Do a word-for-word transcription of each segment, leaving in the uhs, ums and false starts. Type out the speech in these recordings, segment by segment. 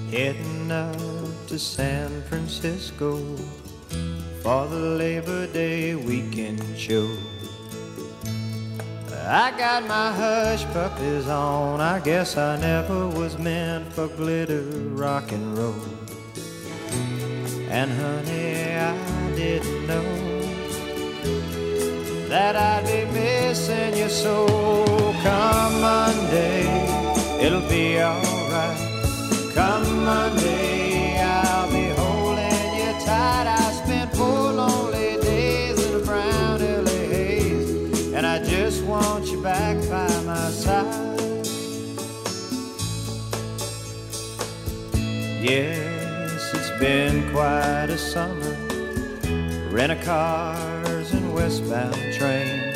heading up to San Francisco for the Labor Day weekend show. I got my hush puppies on, I guess I never was meant for glitter rock and roll. And honey, I didn't know that I'd be missing you so. Come Monday, it'll be alright. Come Monday, I'll be holding you tight. I spent four lonely days in a brown L A haze, and I just want you back by my side. Yes, it's been quite a summer, rent-a-cars and westbound trains,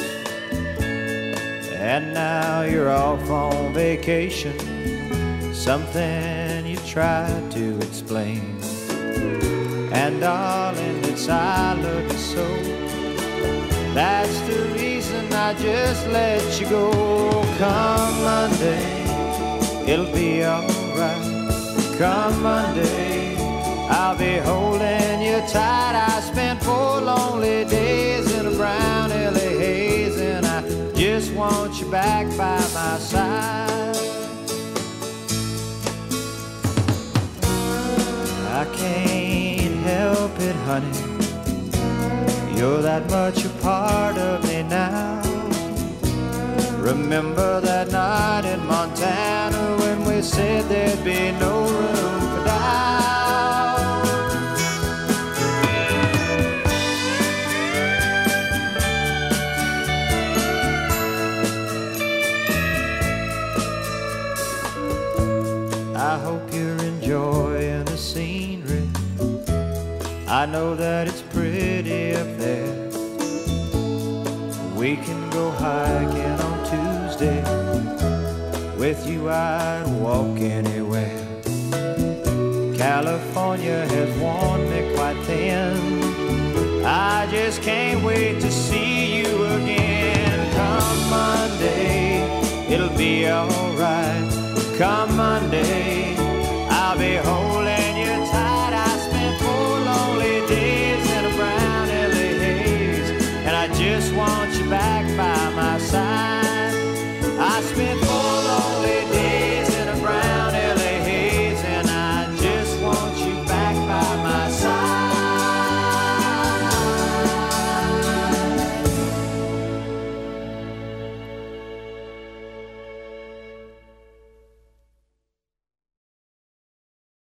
and now you're off on vacation, something you tried to explain. And darling, it's I love you so, that's the reason I just let you go. Come Monday, it'll be alright. Come Monday, I'll be holding you tight. I spent four lonely days in a brown L A haze, and I just want you back by my side. I can't help it, honey, you're that much a part of me now. Remember that night in Montana when we said there'd be no room for doubt. I hope you're enjoying the scenery. I know that it's pretty up there. We can go hiking on Tuesday. With you I'd walk anywhere. California has worn me quite thin. I just can't wait to see you again. Come Monday, it'll be alright. Come Monday, I'll be home.